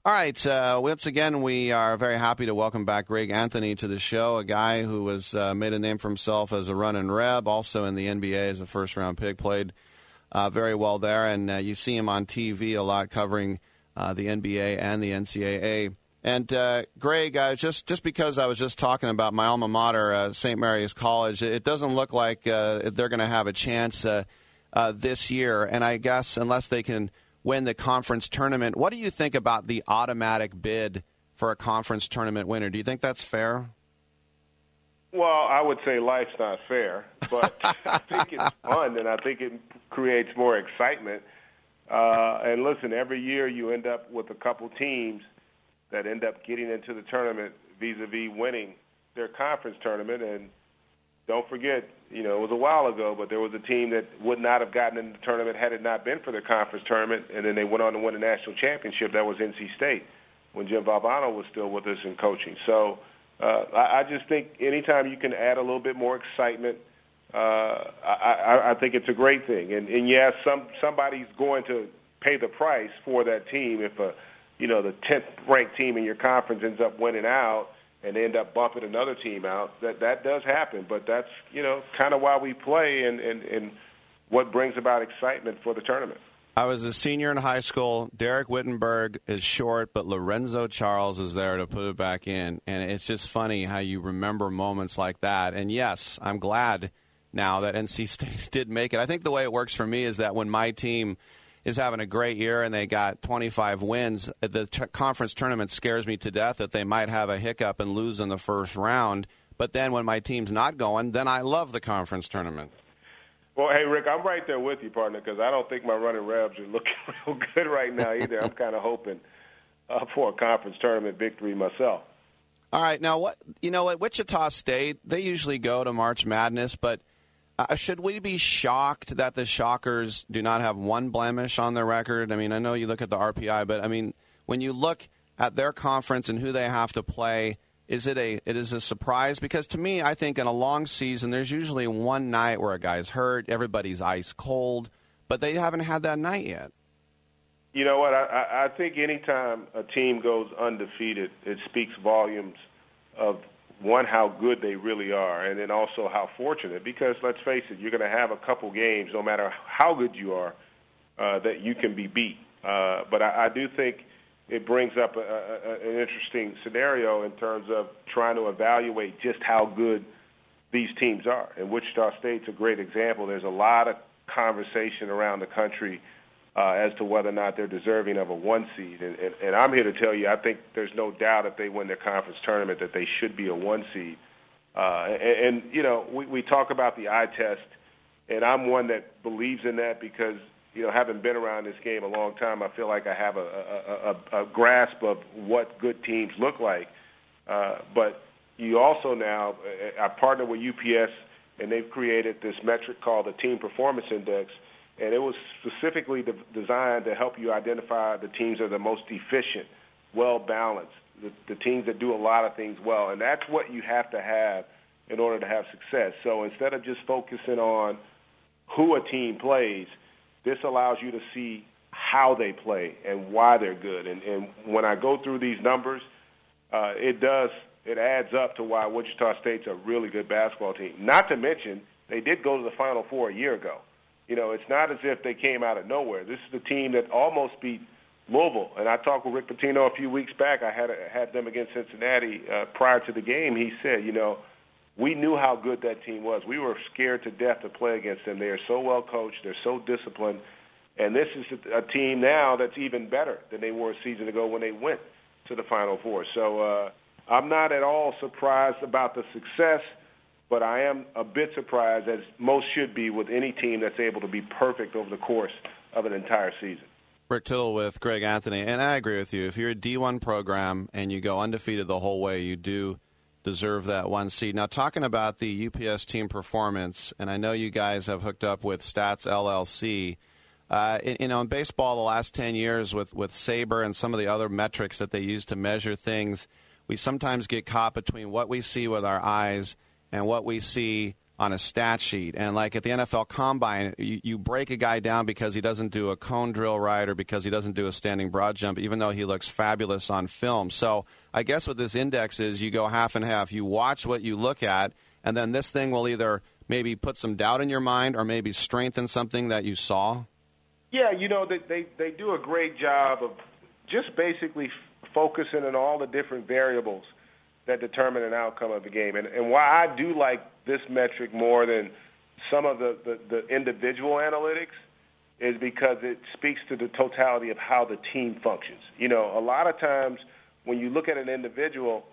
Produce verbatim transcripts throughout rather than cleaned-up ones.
All right. Uh, once again, we are very happy to welcome back Greg Anthony to the show, a guy who has uh, made a name for himself as a run-and reb, also in the N B A as a first-round pick, played uh, very well there. And uh, you see him on T V a lot covering uh, the N B A and the N C double A. And, uh, Greg, uh, just, just because I was just talking about my alma mater, uh, Saint Mary's College, it doesn't look like uh, they're going to have a chance uh, uh, this year. And I guess unless they can win the conference tournament, what do you think about the automatic bid for a conference tournament winner? Do you think that's fair? Well, I would say life's not fair, but I think it's fun, and I think it creates more excitement. Uh, and listen, every year you end up with a couple teams that end up getting into the tournament vis-a-vis winning their conference tournament. And don't forget, you know, it was a while ago, but there was a team that would not have gotten into the tournament had it not been for their conference tournament, and then they went on to win a national championship. That was N C State when Jim Valvano was still with us in coaching. So uh, I, I just think anytime you can add a little bit more excitement, uh, I, I, I think it's a great thing. And, and yes, some somebody's going to pay the price for that team if a you know, the tenth ranked team in your conference ends up winning out and they end up bumping another team out. That that does happen, but that's, you know, kind of why we play and, and, and what brings about excitement for the tournament. I was a senior in high school. Derek Wittenberg is short, but Lorenzo Charles is there to put it back in. And it's just funny how you remember moments like that. And, yes, I'm glad now that N C State did make it. I think the way it works for me is that when my team – is having a great year and they got twenty-five wins, the t- conference tournament scares me to death that they might have a hiccup and lose in the first round. But then when my team's not going, then I love the conference tournament. Well, hey, Rick, I'm right there with you, partner, because I don't think my running rebs are looking real good right now either. I'm kind of hoping uh, for a conference tournament victory myself. All right. Now, what you know, at Wichita State, they usually go to March Madness, but Uh, should we be shocked that the Shockers do not have one blemish on their record? I mean, I know you look at the R P I, but, I mean, when you look at their conference and who they have to play, is it a it is a surprise? Because to me, I think in a long season, there's usually one night where a guy's hurt, everybody's ice cold, but they haven't had that night yet. You know what? I, I think anytime a team goes undefeated, it speaks volumes of one, how good they really are, and then also how fortunate, because let's face it, you're going to have a couple games, no matter how good you are, uh, that you can be beat. Uh, but I, I do think it brings up a, a, an interesting scenario in terms of trying to evaluate just how good these teams are. And Wichita State's a great example. There's a lot of conversation around the country Uh, as to whether or not they're deserving of a one seed. And, and, and I'm here to tell you, I think there's no doubt if they win their conference tournament that they should be a one seed. Uh, and, and, you know, we, we talk about the eye test, and I'm one that believes in that because, you know, having been around this game a long time, I feel like I have a, a, a, a grasp of what good teams look like. Uh, but you also now, I partner with U P S, and they've created this metric called the Team Performance Index, and it was specifically de- designed to help you identify the teams that are the most efficient, well-balanced, the, the teams that do a lot of things well. And that's what you have to have in order to have success. So instead of just focusing on who a team plays, this allows you to see how they play and why they're good. And, and when I go through these numbers, uh, it does it adds up to why Wichita State's a really good basketball team. Not to mention, they did go to the Final Four a year ago. You know, it's not as if they came out of nowhere. This is the team that almost beat Louisville. And I talked with Rick Pitino a few weeks back. I had had them against Cincinnati uh, prior to the game. He said, you know, we knew how good that team was. We were scared to death to play against them. They are so well coached. They're so disciplined. And this is a team now that's even better than they were a season ago when they went to the Final Four. So uh, I'm not at all surprised about the success, but I am a bit surprised, as most should be, with any team that's able to be perfect over the course of an entire season. Rick Tittle with Greg Anthony, and I agree with you. If you're a D one program and you go undefeated the whole way, you do deserve that one seed. Now, talking about the U P S team performance, and I know you guys have hooked up with Stats L L C. Uh, in, you know, in baseball, the last ten years with, with SABR and some of the other metrics that they use to measure things, we sometimes get caught between what we see with our eyes and what we see on a stat sheet. And like at the N F L Combine, you, you break a guy down because he doesn't do a cone drill right or because he doesn't do a standing broad jump, even though he looks fabulous on film. So I guess what this index is, you go half and half. You watch what you look at, and then this thing will either maybe put some doubt in your mind or maybe strengthen something that you saw. Yeah, you know, they, they, they do a great job of just basically f- focusing on all the different variables that determine an outcome of the game. And, and why I do like this metric more than some of the, the, the individual analytics is because it speaks to the totality of how the team functions. You know, a lot of times when you look at an individual,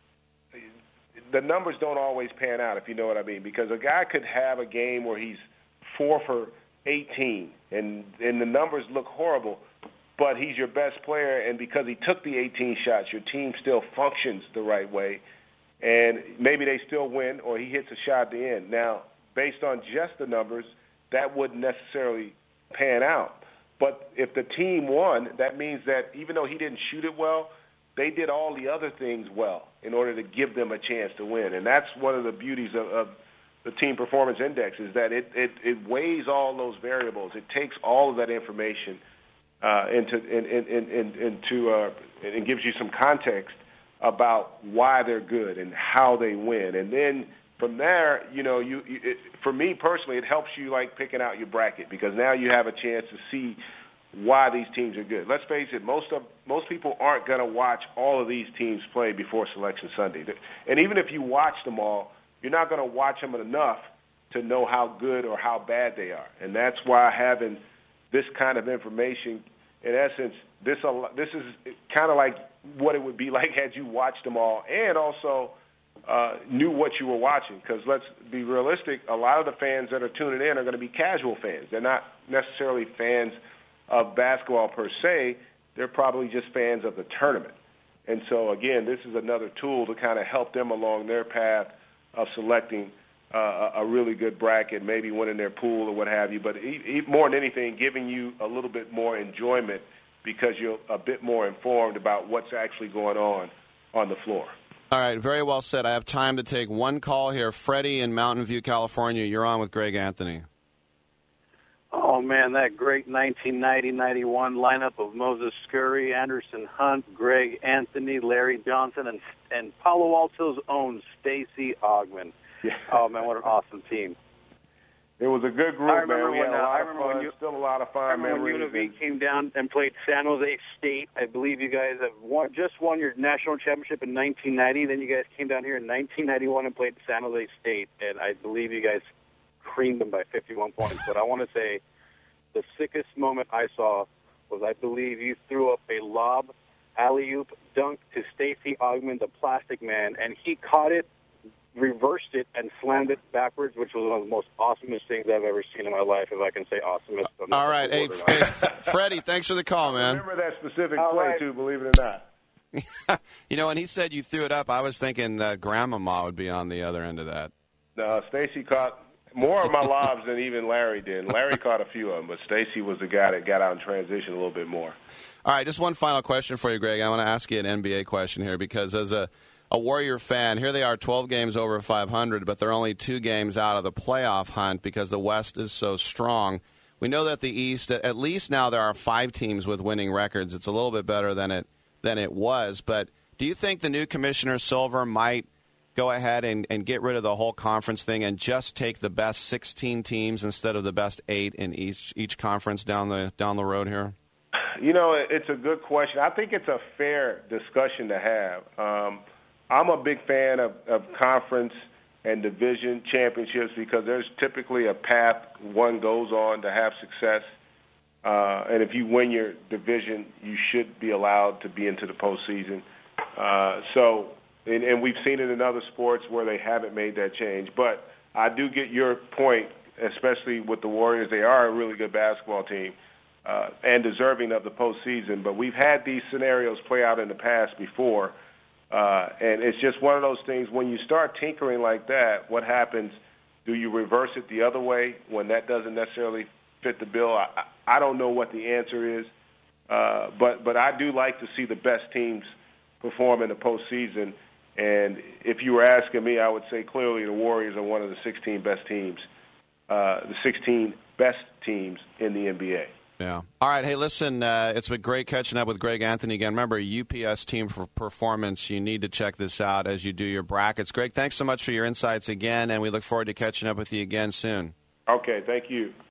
the numbers don't always pan out, if you know what I mean, because a guy could have a game where he's four for eighteen, and, and the numbers look horrible, but he's your best player, and because he took the eighteen shots, your team still functions the right way, and maybe they still win or he hits a shot at the end. Now, based on just the numbers, that wouldn't necessarily pan out. But if the team won, that means that even though he didn't shoot it well, they did all the other things well in order to give them a chance to win. And that's one of the beauties of, of the Team Performance Index is that it, it, it weighs all those variables. It takes all of that information uh, into in, in, in, into uh, and gives you some context about why they're good and how they win. And then from there, you know, you, you it, for me personally, it helps you like picking out your bracket because now you have a chance to see why these teams are good. Let's face it, most of most people aren't going to watch all of these teams play before Selection Sunday. And even if you watch them all, you're not going to watch them enough to know how good or how bad they are. And that's why having this kind of information, in essence, this this is kind of like what it would be like had you watched them all and also uh, knew what you were watching. Because let's be realistic, a lot of the fans that are tuning in are going to be casual fans. They're not necessarily fans of basketball per se. They're probably just fans of the tournament. And so, again, this is another tool to kind of help them along their path of selecting uh, a really good bracket, maybe winning their pool or what have you. But e- e- more than anything, giving you a little bit more enjoyment because you're a bit more informed about what's actually going on on the floor. All right, very well said. I have time to take one call here. Freddie in Mountain View, California. You're on with Greg Anthony. Oh, man, that great nineteen ninety ninety-one lineup of Moses Scurry, Anderson Hunt, Greg Anthony, Larry Johnson, and and Palo Alto's own Stacey Augmon. Yeah. Oh, man, what an awesome team. It was a good group, man. We when, had a uh, lot I of remember fun. when you, Still a lot of fun I remember memories. when Univee came down and played San Jose State. I believe you guys have won, just won your national championship in nineteen ninety. Then you guys came down here in nineteen ninety-one and played San Jose State, and I believe you guys creamed them by fifty-one points. But I want to say the sickest moment I saw was I believe you threw up a lob, alley-oop, dunk to Stacey Augmon, the Plastic Man, and he caught it, reversed it, and slammed it backwards, which was one of the most awesomest things I've ever seen in my life, if I can say awesomest. All right. Hey, hey, Freddie, thanks for the call, man. Remember that specific All play, right. too, believe it or not. You know, when he said you threw it up, I was thinking uh, Grandmama would be on the other end of that. No, Stacey caught more of my lobs than even Larry did. Larry caught a few of them, but Stacey was the guy that got out in transition a little bit more. All right, just one final question for you, Greg. I want to ask you an N B A question here because as a, a Warrior fan, here they are twelve games over five hundred, but they're only two games out of the playoff hunt because the West is so strong. We know that the East, at least now there are five teams with winning records. It's a little bit better than it than it was, but do you think the new Commissioner Silver might go ahead and, and get rid of the whole conference thing and just take the best sixteen teams instead of the best eight in each each conference down the down the road here? You know, it's a good question. I think it's a fair discussion to have. Um, I'm a big fan of, of conference and division championships because there's typically a path one goes on to have success. Uh, and if you win your division, you should be allowed to be into the postseason. Uh, so, and, and we've seen it in other sports where they haven't made that change. But I do get your point, especially with the Warriors. They are a really good basketball team uh, and deserving of the postseason. But we've had these scenarios play out in the past before. Uh, and it's just one of those things, when you start tinkering like that, what happens? Do you reverse it the other way when that doesn't necessarily fit the bill? I, I don't know what the answer is, uh, but, but I do like to see the best teams perform in the postseason. And if you were asking me, I would say clearly the Warriors are one of the sixteen best teams, uh, the sixteen best teams in the N B A. Yeah. All right. Hey, listen, uh, it's been great catching up with Greg Anthony again. Remember, U P S Team for Performance. You need to check this out as you do your brackets. Greg, thanks so much for your insights again, and we look forward to catching up with you again soon. Okay. Thank you.